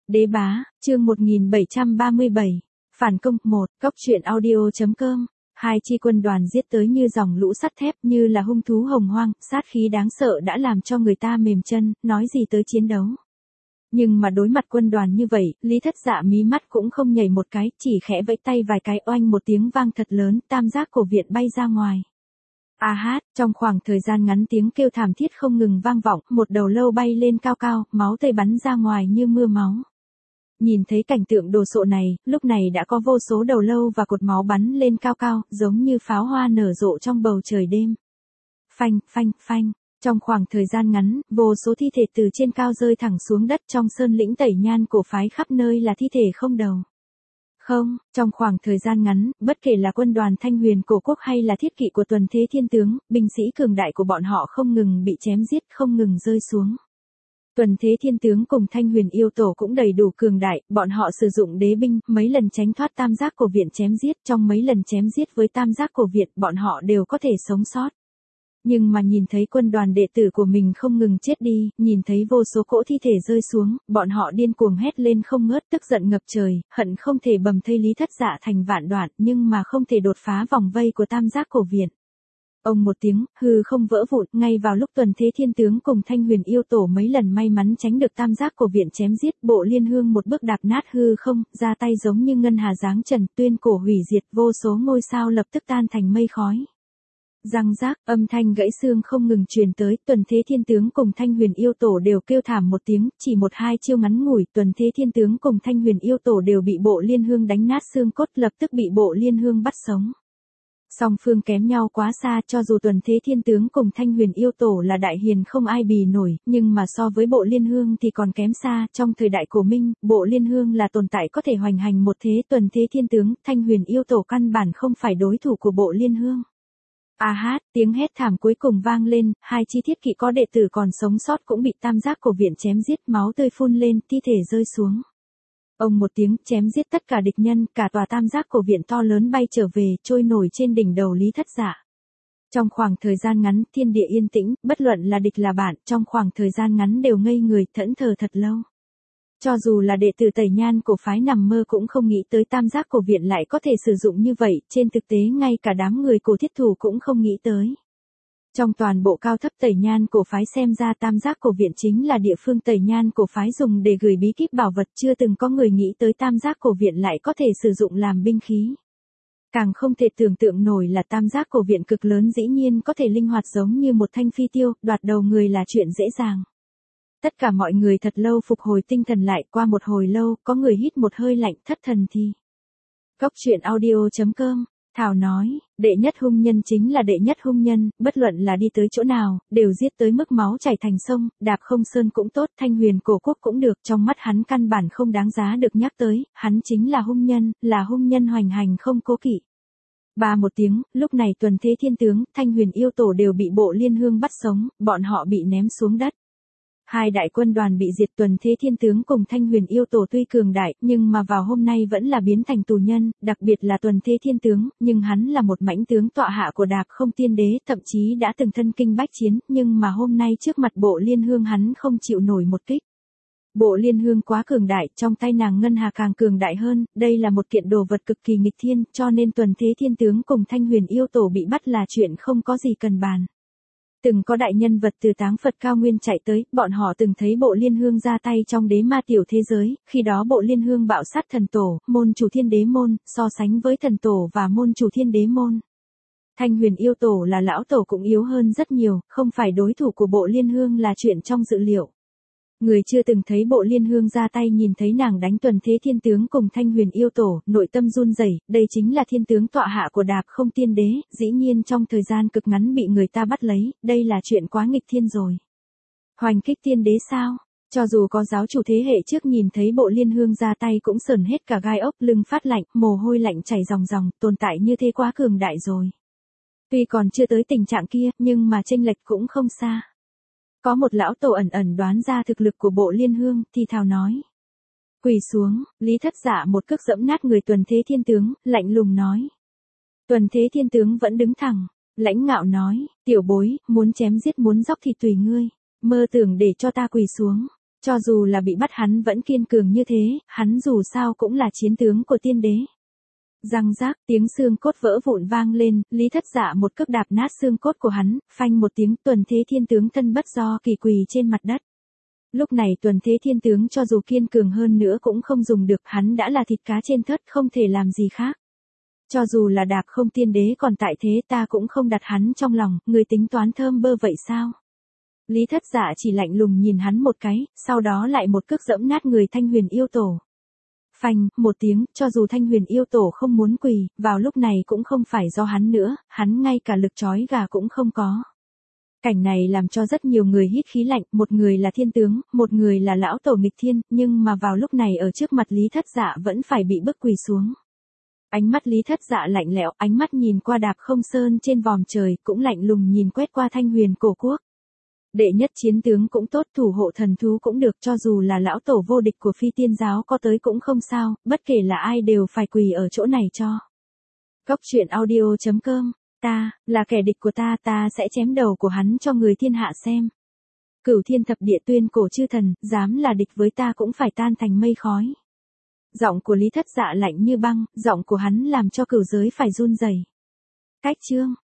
Đế bá, chương 1737. Phản công 1, Cóc truyện audio.com. Hai chi quân đoàn giết tới như dòng lũ sắt thép, như là hung thú hồng hoang, sát khí đáng sợ đã làm cho người ta mềm chân, nói gì tới chiến đấu. Nhưng mà đối mặt quân đoàn như vậy, Lý Thất Dạ mí mắt cũng không nhảy một cái, chỉ khẽ vẫy tay vài cái, oanh một tiếng vang thật lớn, tam giác cổ viện bay ra ngoài. Trong khoảng thời gian ngắn tiếng kêu thảm thiết không ngừng vang vọng, một đầu lâu bay lên cao cao, máu tươi bắn ra ngoài như mưa máu. Nhìn thấy cảnh tượng đồ sộ này, lúc này đã có vô số đầu lâu và cột máu bắn lên cao cao, giống như pháo hoa nở rộ trong bầu trời đêm. Phanh, phanh, phanh. Trong khoảng thời gian ngắn, vô số thi thể từ trên cao rơi thẳng xuống đất, trong sơn lĩnh Tẩy Nhan cổ phái khắp nơi là thi thể không đầu. Trong khoảng thời gian ngắn, bất kể là quân đoàn Thanh Huyền cổ quốc hay là thiết kỵ của Tuần Thế Thiên Tướng, binh sĩ cường đại của bọn họ không ngừng bị chém giết, không ngừng rơi xuống. Tuần Thế Thiên Tướng cùng Thanh Huyền yêu tổ cũng đầy đủ cường đại, bọn họ sử dụng đế binh, mấy lần tránh thoát tam giác cổ viện chém giết, trong mấy lần chém giết với tam giác cổ viện, bọn họ đều có thể sống sót. Nhưng mà nhìn thấy quân đoàn đệ tử của mình không ngừng chết đi, nhìn thấy vô số cỗ thi thể rơi xuống, bọn họ điên cuồng hét lên không ngớt, tức giận ngập trời, hận không thể bầm thây Lý Thất Dạ thành vạn đoạn, nhưng mà không thể đột phá vòng vây của tam giác cổ viện. Ông một tiếng, hư không vỡ vụn, ngay vào lúc Tuần Thế Thiên Tướng cùng Thanh Huyền yêu tổ mấy lần may mắn tránh được tam giác cổ viện chém giết, Bộ Liên Hương một bước đạp nát hư không, ra tay giống như ngân hà giáng trần, tuyên cổ hủy diệt, vô số ngôi sao lập tức tan thành mây khói. Răng rác, âm thanh gãy xương không ngừng truyền tới, Tuần Thế Thiên Tướng cùng Thanh Huyền yêu tổ đều kêu thảm một tiếng, chỉ một hai chiêu ngắn ngủi, Tuần Thế Thiên Tướng cùng Thanh Huyền yêu tổ đều bị Bộ Liên Hương đánh nát xương cốt, lập tức bị Bộ Liên Hương bắt sống. Song phương kém nhau quá xa, cho dù Tuần Thế Thiên Tướng cùng Thanh Huyền yêu tổ là đại hiền không ai bì nổi, nhưng mà so với Bộ Liên Hương thì còn kém xa, trong thời đại cổ Minh, Bộ Liên Hương là tồn tại có thể hoành hành một thế, Tuần Thế Thiên Tướng, Thanh Huyền yêu tổ căn bản không phải đối thủ của Bộ Liên Hương. Tiếng hét thảm cuối cùng vang lên, hai chi thiết kỵ có đệ tử còn sống sót cũng bị tam giác cổ viện chém giết, máu tươi phun lên, thi thể rơi xuống. Ông một tiếng, chém giết tất cả địch nhân, cả tòa tam giác cổ viện to lớn bay trở về, trôi nổi trên đỉnh đầu Lý Thất Dạ. Trong khoảng thời gian ngắn, thiên địa yên tĩnh, bất luận là địch là bạn, trong khoảng thời gian ngắn đều ngây người, thẫn thờ thật lâu. Cho dù là đệ tử Tẩy Nhan cổ phái nằm mơ cũng không nghĩ tới tam giác cổ viện lại có thể sử dụng như vậy, trên thực tế ngay cả đám người cổ thiết thủ cũng không nghĩ tới. Trong toàn bộ cao thấp Tẩy Nhan cổ phái xem ra tam giác cổ viện chính là địa phương Tẩy Nhan cổ phái dùng để gửi bí kíp bảo vật, chưa từng có người nghĩ tới tam giác cổ viện lại có thể sử dụng làm binh khí. Càng không thể tưởng tượng nổi là tam giác cổ viện cực lớn dĩ nhiên có thể linh hoạt giống như một thanh phi tiêu, đoạt đầu người là chuyện dễ dàng. Tất cả mọi người thật lâu phục hồi tinh thần lại, qua một hồi lâu, có người hít một hơi lạnh, thất thần thì. Cóc truyện audio.com. Thảo nói, đệ nhất hung nhân chính là đệ nhất hung nhân, bất luận là đi tới chỗ nào, đều giết tới mức máu chảy thành sông, đạp không sơn cũng tốt, Thanh Huyền cổ quốc cũng được, trong mắt hắn căn bản không đáng giá được nhắc tới, hắn chính là hung nhân hoành hành không cố kỵ. Ba một tiếng, lúc này Tuần Thế Thiên Tướng, Thanh Huyền yêu tổ đều bị Bộ Liên Hương bắt sống, bọn họ bị ném xuống đất. Hai đại quân đoàn bị diệt, Tuần Thế Thiên Tướng cùng Thanh Huyền yêu tổ tuy cường đại, nhưng mà vào hôm nay vẫn là biến thành tù nhân, đặc biệt là Tuần Thế Thiên Tướng, nhưng hắn là một mãnh tướng tọa hạ của Đạp Không Tiên Đế, thậm chí đã từng thân kinh bách chiến, nhưng mà hôm nay trước mặt Bộ Liên Hương hắn không chịu nổi một kích. Bộ Liên Hương quá cường đại, trong tay nàng ngân hà càng cường đại hơn, đây là một kiện đồ vật cực kỳ nghịch thiên, cho nên Tuần Thế Thiên Tướng cùng Thanh Huyền yêu tổ bị bắt là chuyện không có gì cần bàn. Từng có đại nhân vật từ Táng Phật cao nguyên chạy tới, bọn họ từng thấy Bộ Liên Hương ra tay trong đế ma tiểu thế giới, khi đó Bộ Liên Hương bạo sát thần tổ, môn chủ thiên đế môn, so sánh với thần tổ và môn chủ thiên đế môn. Thanh Huyền yêu tổ là lão tổ cũng yếu hơn rất nhiều, không phải đối thủ của Bộ Liên Hương là chuyện trong dự liệu. Người chưa từng thấy Bộ Liên Hương ra tay nhìn thấy nàng đánh Tuần Thế Thiên Tướng cùng Thanh Huyền yêu tổ, nội tâm run rẩy, đây chính là thiên tướng tọa hạ của Đạp Không Tiên Đế, dĩ nhiên trong thời gian cực ngắn bị người ta bắt lấy, đây là chuyện quá nghịch thiên rồi. Hoành kích tiên đế sao? Cho dù có giáo chủ thế hệ trước nhìn thấy Bộ Liên Hương ra tay cũng sởn hết cả gai ốc, lưng phát lạnh, mồ hôi lạnh chảy ròng ròng, tồn tại như thế quá cường đại rồi. Tuy còn chưa tới tình trạng kia, nhưng mà chênh lệch cũng không xa. Có một lão tổ ẩn ẩn đoán ra thực lực của Bộ Liên Hương, thì thào nói. Quỳ xuống, Lý Thất Dạ một cước giẫm nát người Tuần Thế Thiên Tướng, lạnh lùng nói. Tuần Thế Thiên Tướng vẫn đứng thẳng, lãnh ngạo nói, tiểu bối, muốn chém giết muốn dóc thì tùy ngươi, mơ tưởng để cho ta quỳ xuống. Cho dù là bị bắt hắn vẫn kiên cường như thế, hắn dù sao cũng là chiến tướng của tiên đế. Răng rác, tiếng xương cốt vỡ vụn vang lên, Lý Thất Dạ một cước đạp nát xương cốt của hắn, phanh một tiếng, Tuần Thế Thiên tướng thân bất do kỳ quỳ trên mặt đất. Lúc này Tuần Thế Thiên tướng cho dù kiên cường hơn nữa cũng không dùng được, hắn đã là thịt cá trên thớt, không thể làm gì khác. Cho dù là Đạp Không tiên đế còn tại thế, ta cũng không đặt hắn trong lòng, người tính toán thơm bơ vậy sao? Lý Thất Dạ chỉ lạnh lùng nhìn hắn một cái, sau đó lại một cước giẫm nát người Thanh Huyền yêu tổ. Phanh, một tiếng, cho dù Thanh Huyền yêu tổ không muốn quỳ, vào lúc này cũng không phải do hắn nữa, hắn ngay cả lực trói gà cũng không có. Cảnh này làm cho rất nhiều người hít khí lạnh, một người là thiên tướng, một người là lão tổ nghịch thiên, nhưng mà vào lúc này ở trước mặt Lý Thất Dạ vẫn phải bị bức quỳ xuống. Ánh mắt Lý Thất Dạ lạnh lẽo, ánh mắt nhìn qua Đạp Không sơn trên vòm trời, cũng lạnh lùng nhìn quét qua Thanh Huyền cổ quốc. Đệ nhất chiến tướng cũng tốt, thủ hộ thần thú cũng được, cho dù là lão tổ vô địch của Phi Tiên giáo có tới cũng không sao, bất kể là ai đều phải quỳ ở chỗ này cho. Cốc truyện audio.com, ta, là kẻ địch của ta sẽ chém đầu của hắn cho người thiên hạ xem. Cửu thiên thập địa tuyên cổ chư thần, dám là địch với ta cũng phải tan thành mây khói. Giọng của Lý Thất Dạ lạnh như băng, giọng của hắn làm cho cửu giới phải run rẩy. Cách chương